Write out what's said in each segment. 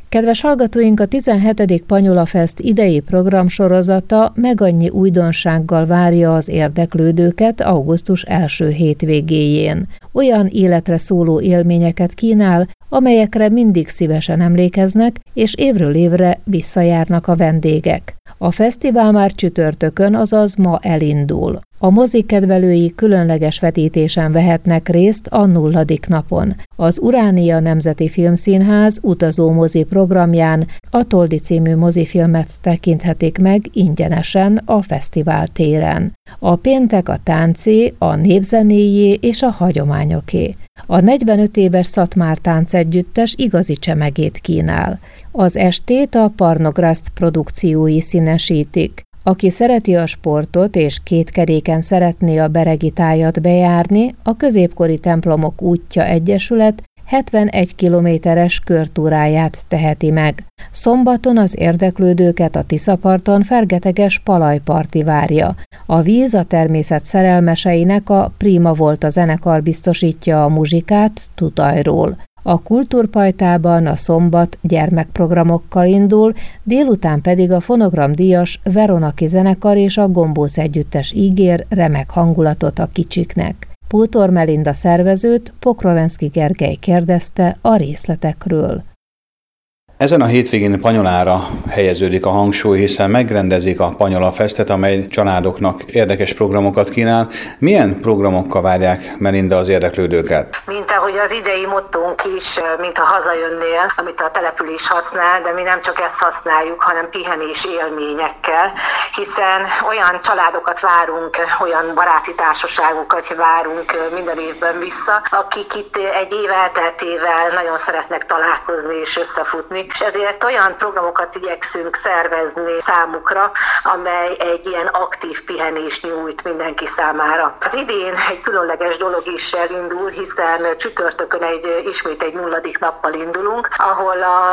Kedves hallgatóink, a 17. Panyola Fest idei programsorozata megannyi újdonsággal várja az érdeklődőket augusztus első hétvégéjén. Olyan életre szóló élményeket kínál, amelyekre mindig szívesen emlékeznek, és évről évre visszajárnak a vendégek. A fesztivál már csütörtökön, azaz ma elindul. A mozik kedvelői különleges vetítésen vehetnek részt a 0. napon. Az Uránia Nemzeti Filmszínház utazó mozi programján a Toldi című mozifilmet tekinthetik meg ingyenesen a fesztivál téren. A péntek a táncé, a népzenéjé és a hagyományoké. A 45 éves Szatmár táncegyüttes igazi csemegét kínál. Az estét a Parnograszt produkciói színesítik. Aki szereti a sportot és kétkeréken szeretné a beregi tájat bejárni, a Középkori Templomok Útja Egyesület 71 kilométeres körtúráját teheti meg. Szombaton az érdeklődőket a Tiszaparton fergeteges Palajparti várja. A víz a természet szerelmeseinek a Prima volt a zenekar biztosítja a muzsikát Tutajról. A Kultúrpajtában a szombat gyermekprogramokkal indul, délután pedig a fonogramdíjas Veronaki zenekar és a Gombósz együttes ígér remek hangulatot a kicsiknek. Pultor Melinda szervezőt Pokrovenszky Gergely kérdezte a részletekről. Ezen a hétvégén Panyolára helyeződik a hangsúly, hiszen megrendezik a Panyola Festet, amely családoknak érdekes programokat kínál. Milyen programokkal várják, Melinda, az érdeklődőket? Mint ahogy az idei mottónk is, mint ha hazajönnél, amit a település használ, de mi nem csak ezt használjuk, hanem pihenés élményekkel, hiszen olyan családokat várunk, olyan baráti társaságokat várunk minden évben vissza, akik itt egy év elteltével nagyon szeretnek találkozni és összefutni, és ezért olyan programokat igyekszünk szervezni számukra, amely egy ilyen aktív pihenést nyújt mindenki számára. Az idén egy különleges dolog is elindul, hiszen csütörtökön ismét egy 0. nappal indulunk, ahol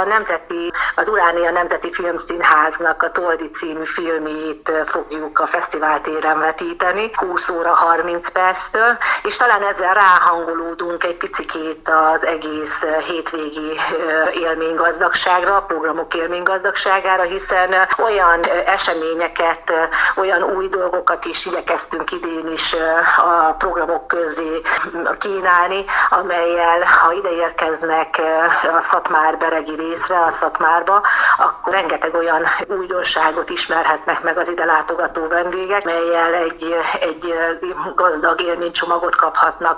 az Uránia Nemzeti Filmszínháznak a Toldi című filmjét fogjuk a fesztiváltéren vetíteni, 20 óra 30 perctől, és talán ezzel ráhangolódunk egy picikét az egész hétvégi élménygazdagságra, a programok élménygazdagságára, hiszen olyan eseményeket, olyan új dolgokat is igyekeztünk idén is a programok közé kínálni, amellyel, ha ide érkeznek a Szatmár-beregi részre, a Szatmárba, akkor rengeteg olyan újdonságot ismerhetnek meg az ide látogató vendégek, mellyel egy gazdag élménycsomagot kaphatnak.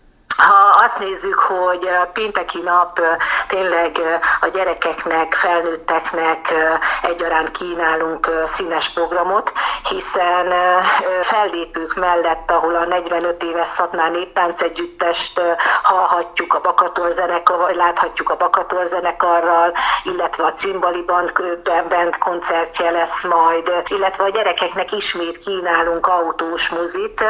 Ha azt nézzük, hogy pénteki nap tényleg a gyerekeknek, felnőtteknek egyaránt kínálunk színes programot, hiszen fellépők mellett, ahol a 45 éves Szatmár néptáncegyüttest hallhatjuk a Bakator zenekar, vagy láthatjuk a Bakator zenekarral, illetve a Cimbali Band koncertje lesz majd, illetve a gyerekeknek ismét kínálunk autós muzit,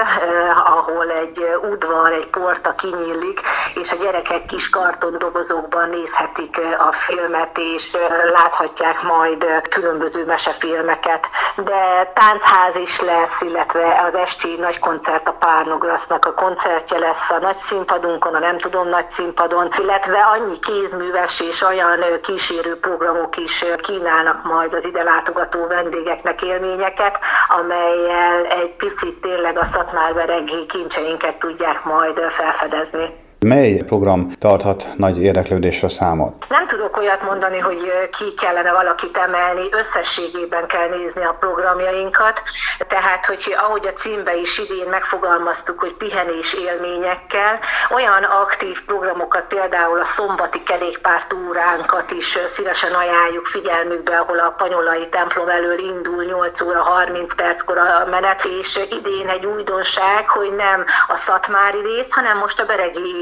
ahol egy udvar, egy porta kinyílik, és a gyerekek kis kartondobozokban nézhetik a filmet, és láthatják majd különböző mesefilmeket. De táncház is lesz, illetve az esti nagy koncert, a Parnograsztnak a koncertje lesz a nagy színpadunkon, a nem tudom nagy színpadon, illetve annyi kézműves és olyan kísérő programok is kínálnak majd az ide látogató vendégeknek élményeket, amellyel egy picit tényleg a szatmárberegi kincseinket tudják majd felfedezni. Mely program tarthat nagy érdeklődésre számot? Nem tudok olyat mondani, hogy ki kellene valakit emelni, összességében kell nézni a programjainkat, tehát hogy ahogy a címbe is idén megfogalmaztuk, hogy pihenés élményekkel, olyan aktív programokat, például a szombati kerékpártúránkat is szívesen ajánljuk figyelmükbe, ahol a panyolai templom elől indul 8 óra 30 perckor a menet, és idén egy újdonság, hogy nem a szatmári rész, hanem most a beregi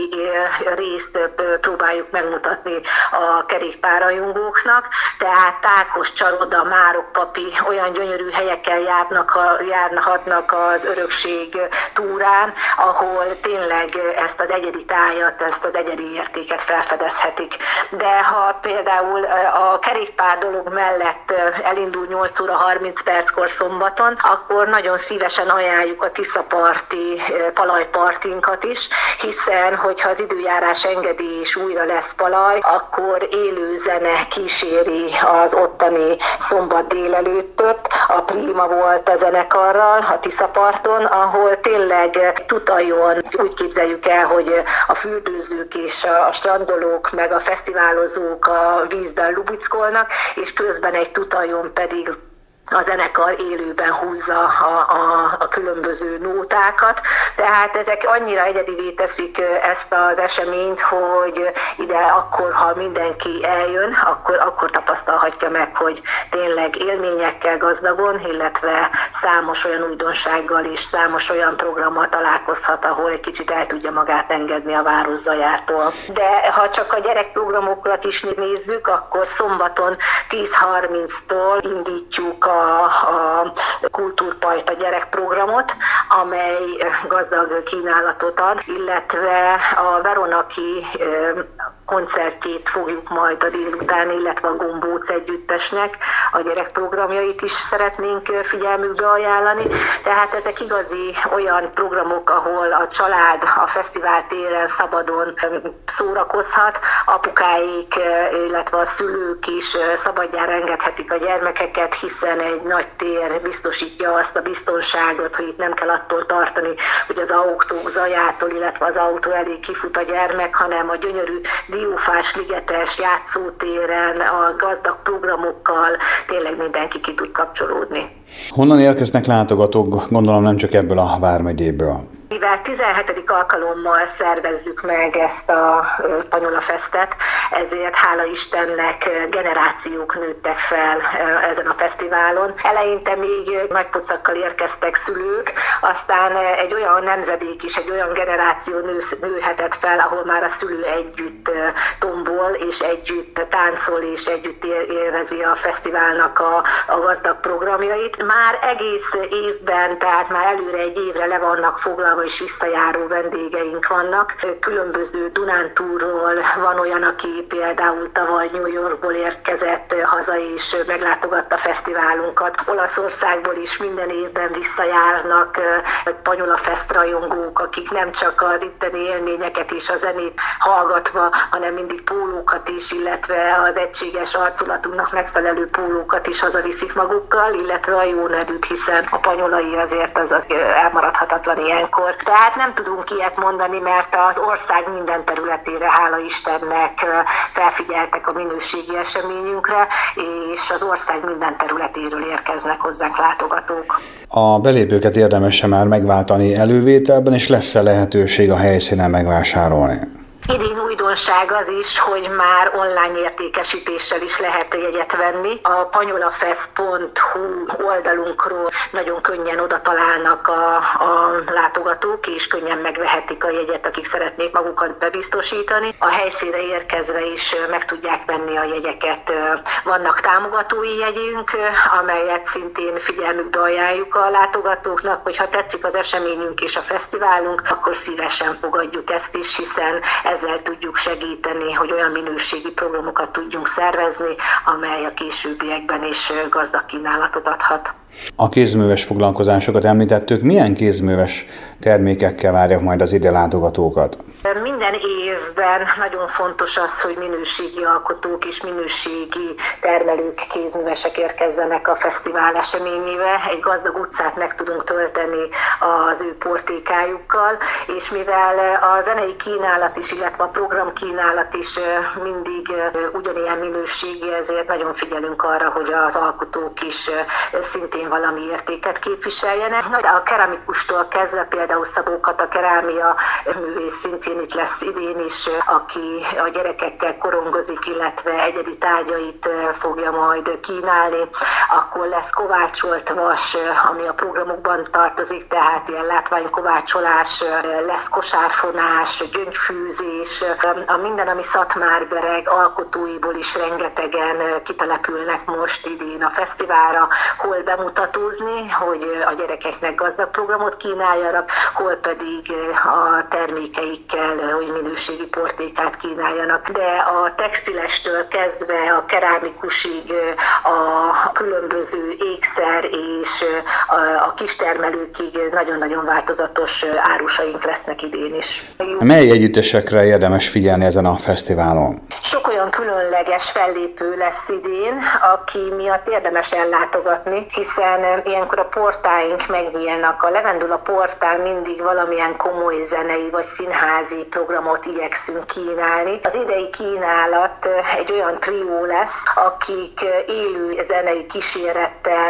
részt próbáljuk megmutatni a kerékpárrajongóknak, tehát Tákos, Csaroda, Márokpapi olyan gyönyörű helyekkel járhatnak az örökség túrán, ahol tényleg ezt az egyedi tájat, ezt az egyedi értéket felfedezhetik. De ha például a kerékpár dolog mellett elindul 8 óra 30 perckor szombaton, akkor nagyon szívesen ajánljuk a tiszaparti Palajpartinkat is, hiszen hogy hogyha az időjárás engedi és újra lesz talaj, akkor élő zene kíséri az ottani szombat délelőttöt. A Prima volt a zenekarral a Tiszaparton, ahol tényleg tutajon úgy képzeljük el, hogy a fürdőzők és a strandolók meg a fesztiválozók a vízben lubickolnak, és közben egy tutajon pedig a zenekar élőben húzza a különböző nótákat, tehát ezek annyira egyedivé teszik ezt az eseményt, hogy ide akkor, ha mindenki eljön, akkor tapasztalhatja meg, hogy tényleg élményekkel gazdagon, illetve számos olyan újdonsággal és számos olyan programmal találkozhat, ahol egy kicsit el tudja magát engedni a város zajától. De ha csak a gyerekprogramokat is nézzük, akkor szombaton 10:30-tól indítjuk a Kultúrpajta gyerekprogramot, amely gazdag kínálatot ad, illetve a Veronaki koncertjét fogjuk majd a délután, illetve a Gombóc együttesnek a gyerekprogramjait is szeretnénk figyelmükbe ajánlani. Tehát ezek igazi olyan programok, ahol a család a fesztivál téren szabadon szórakozhat, apukáik, illetve a szülők is szabadjára engedhetik a gyermekeket, hiszen egy nagy tér biztosítja azt a biztonságot, hogy itt nem kell attól tartani, hogy az autók zajától, illetve az autó elé kifut a gyermek, hanem a gyönyörű diófás, ligetes játszótéren, a gazdag programokkal tényleg mindenki ki tud kapcsolódni. Honnan érkeznek látogatók, gondolom nem csak ebből a vármegyéből? Mivel 17. alkalommal szervezzük meg ezt a Panyola Festet, ezért hála Istennek generációk nőttek fel ezen a fesztiválon. Eleinte még nagy pocakkal érkeztek szülők, aztán egy olyan nemzedék is, egy olyan generáció nőhetett fel, ahol már a szülő együtt tombol, és együtt táncol, és együtt élvezi a fesztiválnak a gazdag programjait. Már egész évben, tehát már előre egy évre le vannak foglalva, és visszajáró vendégeink vannak. Különböző Dunántúlról van olyan, aki például tavaly New Yorkból érkezett haza, és meglátogatta a fesztiválunkat. Olaszországból is minden évben visszajárnak Panyola Fest rajongók, akik nem csak az itteni élményeket és a zenét hallgatva, hanem mindig pólókat is, illetve az egységes arculatunknak megfelelő pólókat is hazaviszik magukkal, illetve a jó nevük, hiszen a panyolai azért az elmaradhatatlan ilyenkor. Tehát nem tudunk ilyet mondani, mert az ország minden területére, hála Istennek felfigyeltek a minőségi eseményünkre, és az ország minden területéről érkeznek hozzánk látogatók. A belépőket érdemes-e már megváltani elővételben, és lesz-e lehetőség a helyszínen megvásárolni? Idén újdonság az is, hogy már online értékesítéssel is lehet jegyet venni. A panyolafest.hu oldalunkról nagyon könnyen oda találnak a látogatók, és könnyen megvehetik a jegyet, akik szeretnék magukat bebiztosítani. A helyszínre érkezve is meg tudják venni a jegyeket. Vannak támogatói jegyünk, amelyet szintén figyelmükbe ajánljuk a látogatóknak, hogy ha tetszik az eseményünk és a fesztiválunk, akkor szívesen fogadjuk ezt is, hiszen ezzel tudjuk segíteni, hogy olyan minőségi programokat tudjunk szervezni, amely a későbbiekben is gazdag kínálatot adhat. A kézműves foglalkozásokat említettük. Milyen kézműves termékekkel várják majd az ide látogatókat? Minden évben nagyon fontos az, hogy minőségi alkotók és minőségi termelők, kézművesek érkezzenek a fesztivál eseményébe. Egy gazdag utcát meg tudunk tölteni az ő portékájukkal, és mivel a zenei kínálat is, illetve a program kínálat is mindig ugyanilyen minőségi, ezért nagyon figyelünk arra, hogy az alkotók is szintén valami értéket képviseljenek. A keramikustól kezdve például Szabó Kata kerámia művész szintén itt lesz idén is, aki a gyerekekkel korongozik, illetve egyedi tárgyait fogja majd kínálni. Akkor lesz kovácsolt vas, ami a programokban tartozik, tehát ilyen látványkovácsolás, lesz kosárfonás, gyöngyfűzés, a minden, ami szatmárbereg alkotóiból is rengetegen kitelepülnek most idén a fesztiválra, hol bemutatózni, hogy a gyerekeknek gazdag programot kínáljanak, hol pedig a termékeikkel kell, hogy minőségi portékát kínáljanak. De a textilestől kezdve a kerámikusig, a különböző ékszer és a kistermelőkig nagyon-nagyon változatos árusaink lesznek idén is. Mely együttesekre érdemes figyelni ezen a fesztiválon? Sok olyan különleges fellépő lesz idén, aki miatt érdemes ellátogatni, hiszen ilyenkor a portáink megnyílnak. A Levendula portán mindig valamilyen komoly zenei vagy színházi programot igyekszünk kínálni. Az idei kínálat egy olyan trió lesz, akik élő zenei kísérettel,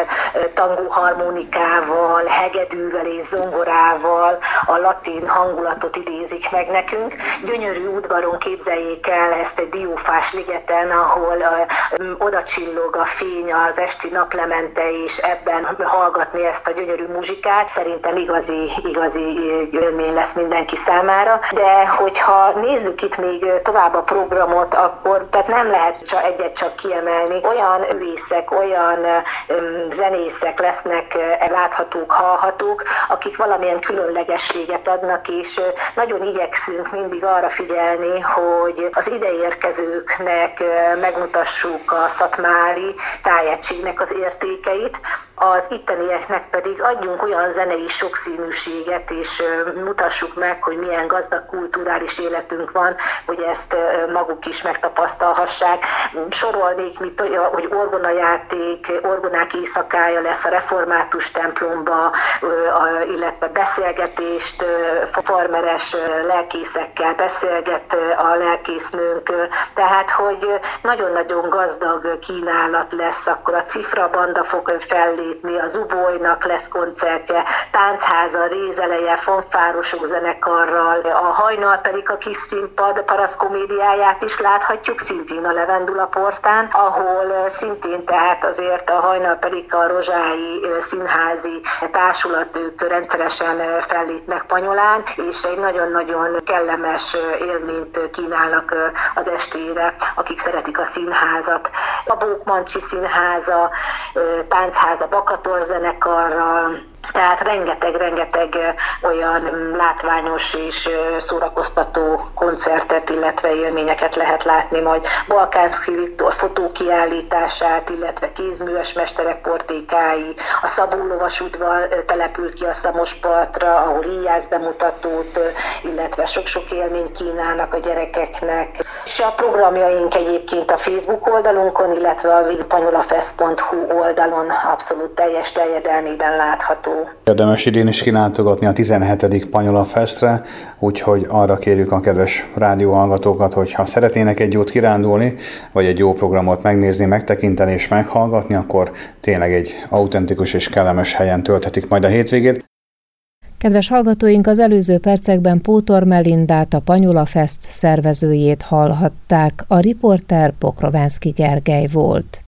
tangóharmonikával, hegedűvel és zongorával a latin hangulatot idézik meg nekünk. Gyönyörű udvaron képzeljék el ezt egy diófás ligeten, ahol oda csillog a fény az esti naplemente, és ebben hallgatni ezt a gyönyörű muzsikát. Szerintem igazi élmény lesz mindenki számára. De hogyha nézzük itt még tovább a programot, akkor tehát nem lehet egyet kiemelni. Olyan művészek, olyan zenészek lesznek láthatók, hallhatók, akik valamilyen különlegességet adnak, és nagyon igyekszünk mindig arra figyelni, hogy az ideérkezőknek megmutassuk a szatmári tájegységnek az értékeit, az ittenieknek pedig adjunk olyan zenei sokszínűséget, és mutassuk meg, hogy milyen gazdag kulturális életünk van, hogy ezt maguk is megtapasztalhassák. Sorolnék, hogy orgonajáték, orgonák éjszakája lesz a református templomba, illetve beszélgetést, farmeres lelkészekkel beszélget a lelkésznőnk, tehát, hogy nagyon-nagyon gazdag kínálat lesz, akkor a Cifra banda fog fellépni, az Ubolynak lesz koncertje, táncháza, rézeleje, fanfárosok zenekarral, a Hajnal pedig a kis színpad paraszkomédiáját is láthatjuk, szintén a Levendula portán, ahol szintén tehát azért a Hajnal pedig a rozsái színházi társulat, ők rendszeresen fellépnek Panyolán, és egy nagyon-nagyon kellemes élményt kínálnak az estére, akik szeretik a színházat. A Bókmancsi Színháza, táncháza Bakator zenekarral, tehát rengeteg olyan látványos és szórakoztató koncertet, illetve élményeket lehet látni majd. Balkánszki fotókiállítását, illetve kézműves mesterek portékái, a Szabó-lovas udvar települt ki a Szamospartra, ahol íjász bemutatót, illetve sok-sok élményt kínálnak a gyerekeknek. És a programjaink egyébként a Facebook oldalunkon, illetve a www.panyolafest.hu oldalon abszolút teljes terjedelmében látható. Érdemes idén is kilátogatni a 17. Panyola Festre, úgyhogy arra kérjük a kedves rádióhallgatókat, hogy ha szeretnének egy jót kirándulni, vagy egy jó programot megnézni, megtekinteni és meghallgatni, akkor tényleg egy autentikus és kellemes helyen tölthetik majd a hétvégét. Kedves hallgatóink, az előző percekben Pótor Melindát, a Panyola Fest szervezőjét hallhatták, a riporter Pokrovánszky Gergely volt.